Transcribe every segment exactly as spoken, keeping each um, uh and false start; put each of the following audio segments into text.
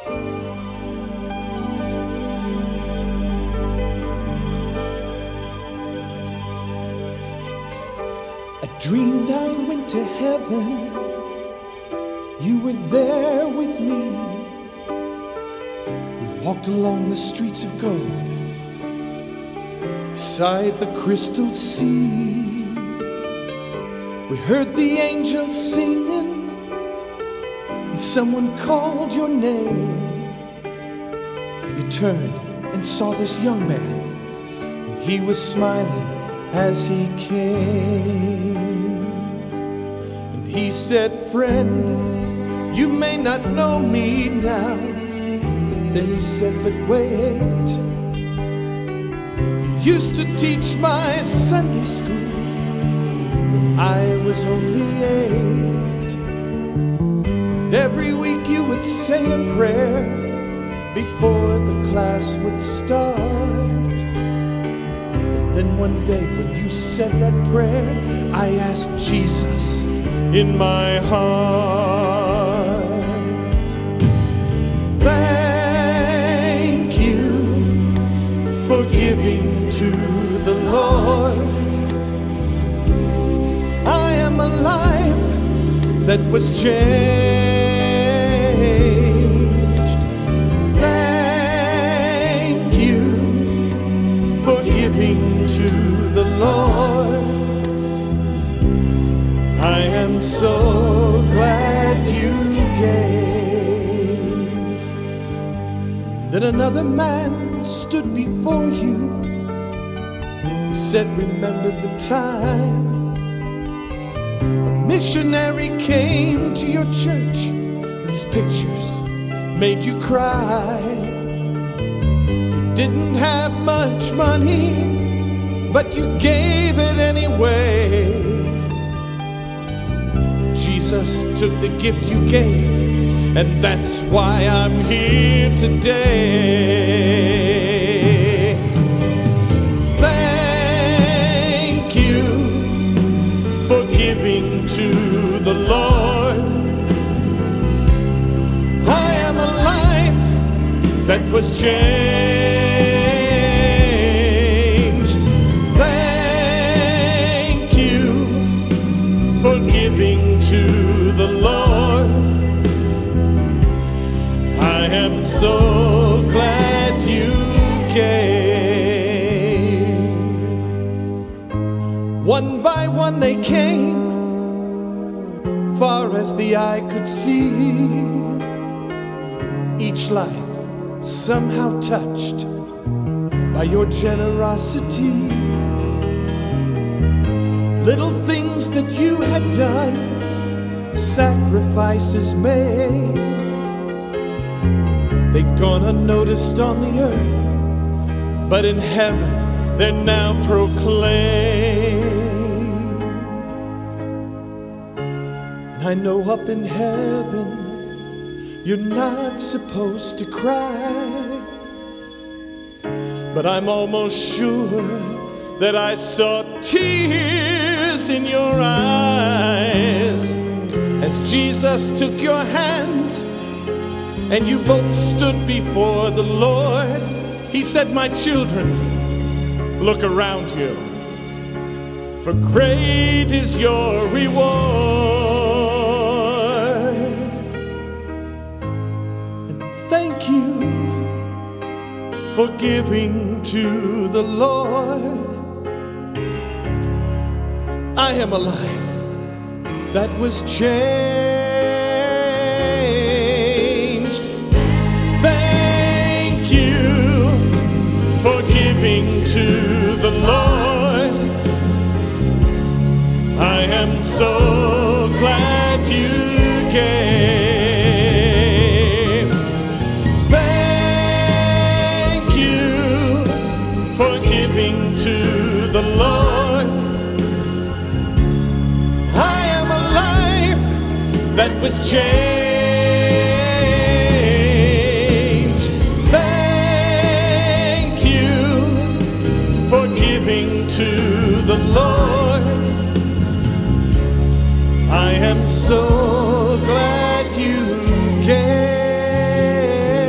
I dreamed I went to heaven. You were there with me. We walked along the streets of gold beside the crystal sea. We heard the angels singing, and someone called your name. You turned and saw this young man, and he was smiling as he came. And he said, "Friend, you may not know me now." But then he said, "But wait, you used to teach my Sunday school when I was only eight. And every week you would say a prayer before the class would start. Then one day when you said that prayer, I asked Jesus in my heart. Thank you for giving to the Lord. I am a life that was changed. Thank you for giving to the Lord. I am so glad you gave." Then another man stood before you. He said, "Remember the time a missionary came to your church, and his pictures made you cry. You didn't have much money, but you gave it anyway. Jesus took the gift you gave, and that's why I'm here today. Thank you for giving to the Lord. I am a life that was changed. Thank you for giving to the Lord. I am so glad you came." One by one they came, far as the eye could see. Each life somehow touched by your generosity. Little things that you had done, sacrifices made, they'd gone unnoticed on the earth, but in heaven they're now proclaimed. And I know up in heaven you're not supposed to cry, but I'm almost sure that I saw tears in your eyes as Jesus took your hands and you both stood before the Lord. He said, "My children, look around you, for great is your reward." And thank you for giving to the Lord. I am a life that was changed. Thank you for giving to the Lord. I am so glad you came. Thank you for giving to the Lord. I am a life that was changed. Thank you for giving to the Lord. I am so glad you came.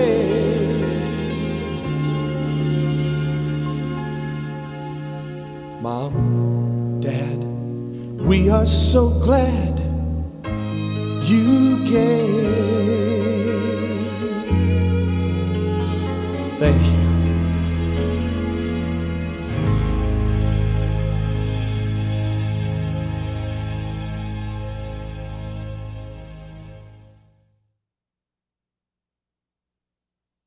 We are so glad you came. Thank you.